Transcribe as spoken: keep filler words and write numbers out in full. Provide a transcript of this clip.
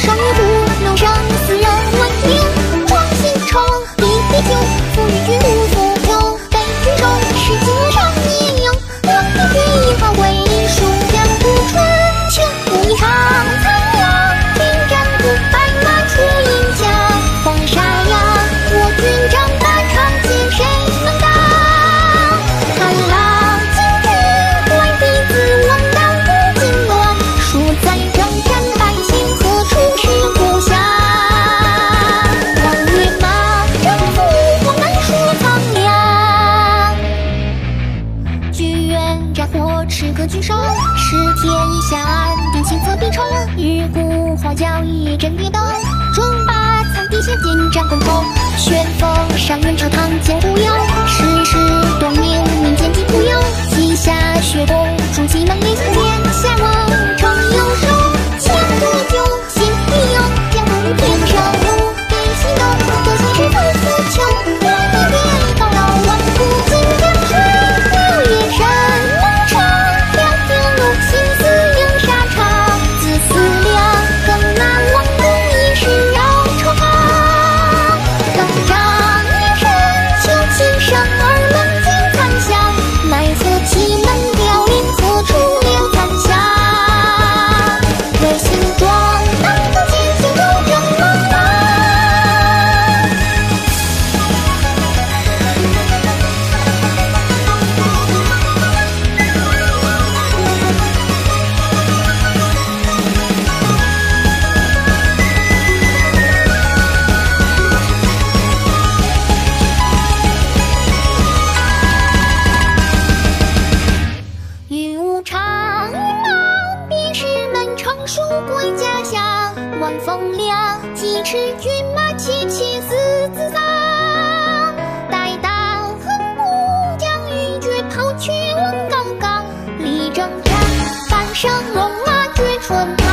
上月步，楼上四人闻听。壮心城，比比酒，富裕居无所求。北郡守，是今上一阳。两地军营好为数，两部春秋不一场苍凉。军战鼓，白马出营墙。黄沙呀，我军长大长剑，谁能挡？看郎今日，怪弟子王道不经乱。输在征战百姓，何处是故乡？望月马，征服我难说苍凉。剧院战火，持个举手，是天一下安定，心则必愁。日鼓号角，一阵跌倒。中把苍地下点战公头，旋风上元朝堂前不摇。世事多明，民间疾不忧。稷下血bom，筑基能力天下望。成有手，强不久，心必有。江湖天上路，必心动。多情是不死囚，我一别到老望不尽江水。六月山门城，两条路，心思应沙场。自思量，更难忘东一世绕愁肠。更仗一身，求其生儿冷静残香。奈何其门凋零，何处留残香？为心壮，当不见心斗争茫茫。云雾长云茫，便是门城书归家乡。晚风凉，几尺骏马，凄凄死自丧。待到横木将玉绝，抛却问高岗。力争战，半生戎马绝春。